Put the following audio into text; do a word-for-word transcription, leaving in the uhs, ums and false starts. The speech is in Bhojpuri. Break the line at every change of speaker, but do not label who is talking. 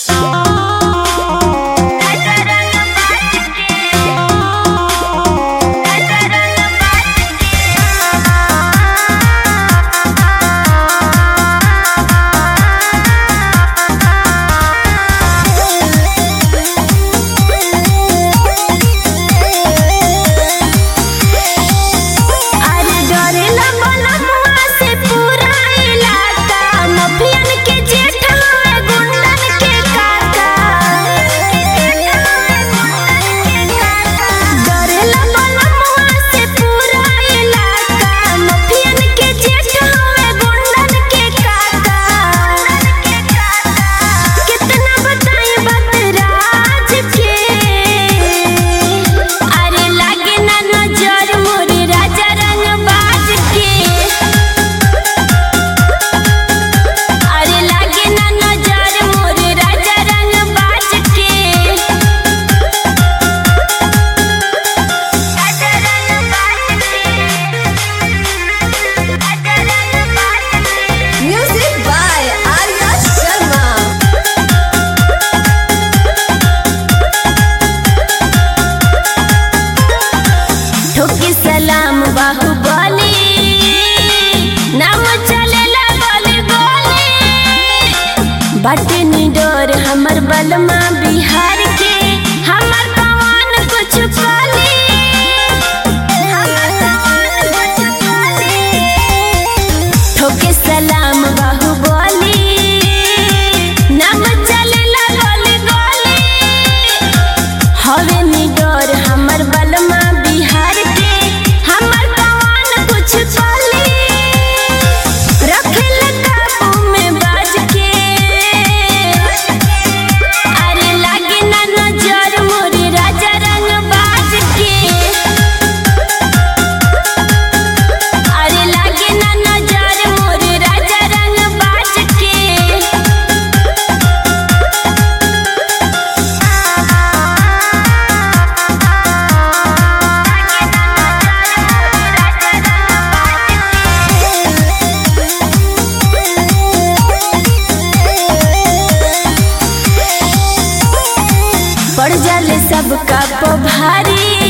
बाटे निडोर हमर बलमा बिहार के हमर पवन कुछ काली हमर पवन कुछ काली ठोके सलाम बाहुबली नाम चलेला गोली गोली हवे निडोर हमर बलमा बिहार के हमर पवन कुछ काली रखेल काबू में बाज के अरे लागे ना नजर मोरे राजा रंग बाज के अरे लागे ना नजर मोरे राजा रंग बाज के पड़ जाले सबका पो भारी